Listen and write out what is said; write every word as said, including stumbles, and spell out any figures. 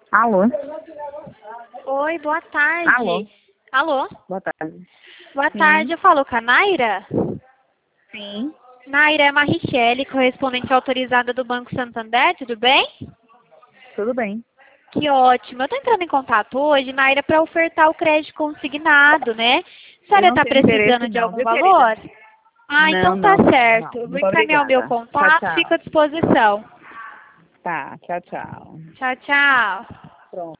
Alô? Oi, boa tarde. Alô? Alô? Boa tarde. Boa Sim. tarde, eu falo com a Naira? Sim. Naira é Marichele, correspondente autorizada do Banco Santander, tudo bem? Tudo bem. Que ótimo. Eu tô entrando em contato hoje, Naira, para ofertar o crédito consignado, né? A Eu senhora não tá tenho interesse precisando de não, algum viu, querida? valor? Ah, Não, então tá não, não, certo. não. Eu vou Muito encaminhar o meu obrigada. Tchau, contato, fico tchau. à disposição. Tá, tchau, tchau. Tchau, tchau. Pronto.